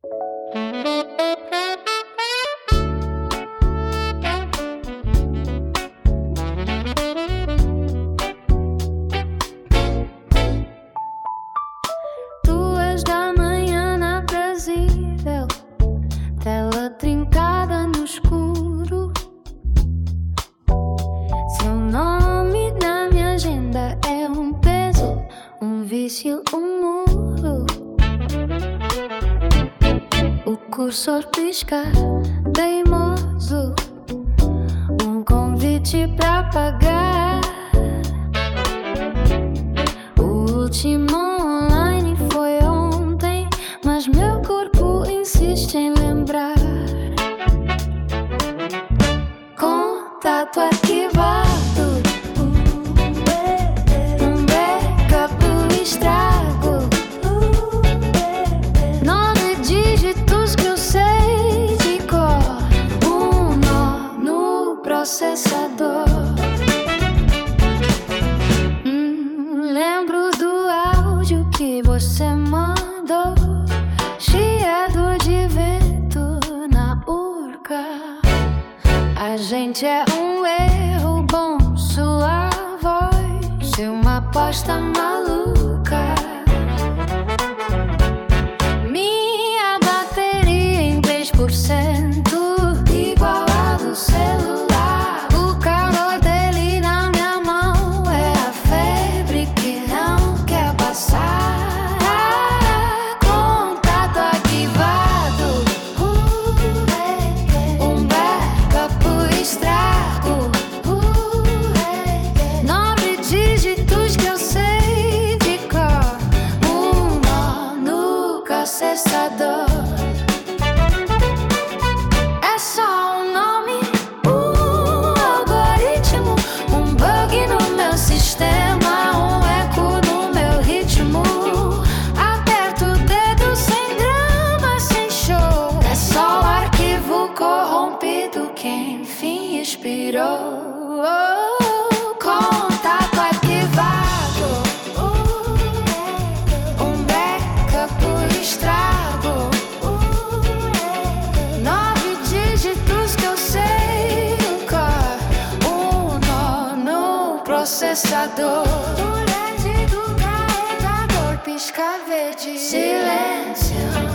Duas da manhã na aprazível, tela trincada no escuro. Seu nome na minha agenda é um peso, um vício, um muro. O cursor pisca, teimoso, um convite pra pagar. O último online foi ontem, mas meu corpo insiste em lembrar. Contato arquivado, um backup estrago. 9 dígitos que eu sei de cor, um nó no processador. Lembro do áudio que você mandou, chiado de vento na urca. A gente é um erro bom, sua voz é uma aposta maluca. Minha bateria em 3%, igual a do celular. O calor dele na minha mão é a febre que não quer passar. Contato arquivado, um backup estrago. 9 dígitos que eu sei de cor, um nó no processador. É só um nome, algoritmo, um bug no meu sistema, um eco no meu ritmo. Aperto o dedo sem drama, sem show. É só o arquivo corrompido que enfim expirou. Contato arquivado, um backup estrago. 9 dígitos que eu sei de cor, um nó no processador. O LED do carregador pisca verde. Silêncio.